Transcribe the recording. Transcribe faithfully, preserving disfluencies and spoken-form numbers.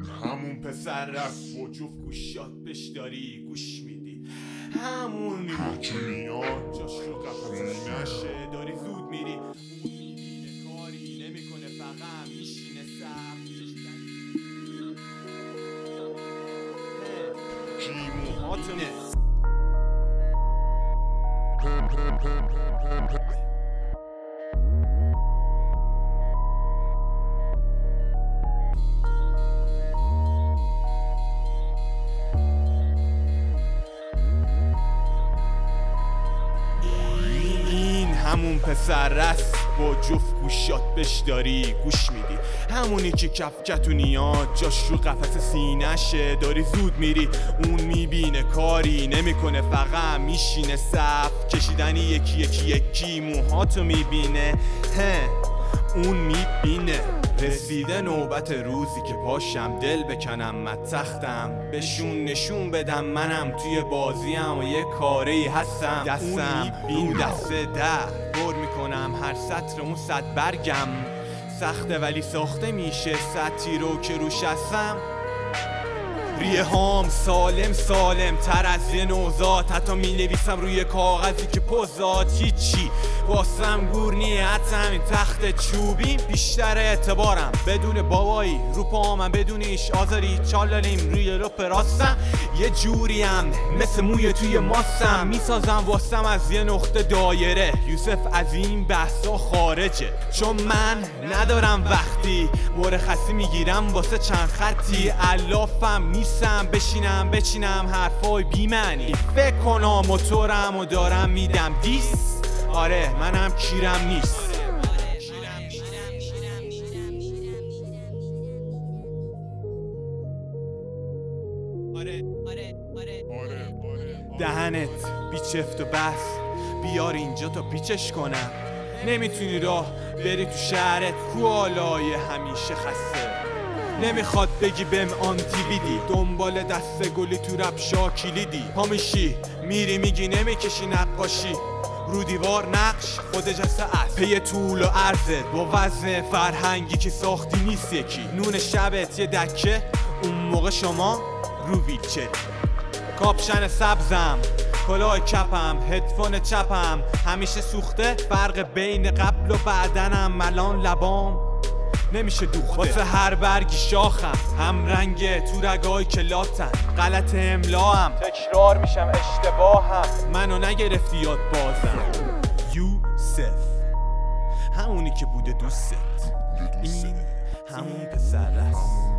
همون پسر رفت با جفت گوشات بش داری گوش میدی، همونی که میاد جاش رو قفصش نشه داری زود میری. اون میبینه کاری نمیکنه فقط میشینه صف کی موهاتونه. همون پسر رست با جفت گوشات بش داری گوش میدی، همونی که کف کتونیات جاش رو قفس سینشه داری زود میری. اون میبینه کاری نمیکنه فقط میشینه صف کشیدنی یکی یکی یکی موهاتو میبینه. هه اون میبینه رسیده نوبت روزی که پاشم دل بکنم متختم بهشون نشون بدم منم توی بازیم و یه کاری هستم. دستم رو دست در بر میکنم هر سطر اون صد برگم سخته ولی ساخته میشه سطری رو که روش هستم. ریه هام سالم سالم تر از یه نوزاد، حتی می نویسم روی کاغذی که پوزاد هیچی واسم گور نیت همین تخت چوبی بیشتر اعتبارم بدون بابایی رو پامم بدونیش آزاری چالالیم روی لپ راستم یه جوریم مثل موی توی ماستم میسازم واسم از یه نقطه دایره. یوسف از این بحثا خارجه چون من ندارم وقتی مرخصی میگیرم واسه چند خطی علافم نیستم بشینم بچینم حرفای بی معنی فکر کنم موتورم و دارم میدم دیس. آره منم کیرم نیست. دهنت بی چفت و بس بیار اینجا تا پیچش کنم. نمیتونی راه بری تو شهرت کوالای همیشه خسته نمیخواد بگی بهم آنتی ویدی دنبال دست گلی تو رپ شاکلیدی پا میشی میری میگی نمیکشی نقاشی رو دیوار نقش خود جسه است پی طول و عرضت با وزن فرهنگی که ساختی نیست یکی نون شبت یه دکه اون موقع شما رو ویلچری کاپشن سبزم کلاه کپم هدفون چپم همیشه سوخته فرق بین قبل و بعدنم الان لبام نمیشه دوخته واسه هر برگی شاخم هم رنگ تو رگای کلاتن غلط املاهم تکرار میشم اشتباهم منو نگرفتی یاد بازم. یوسف همونی که بوده دوستت این همون پسر است.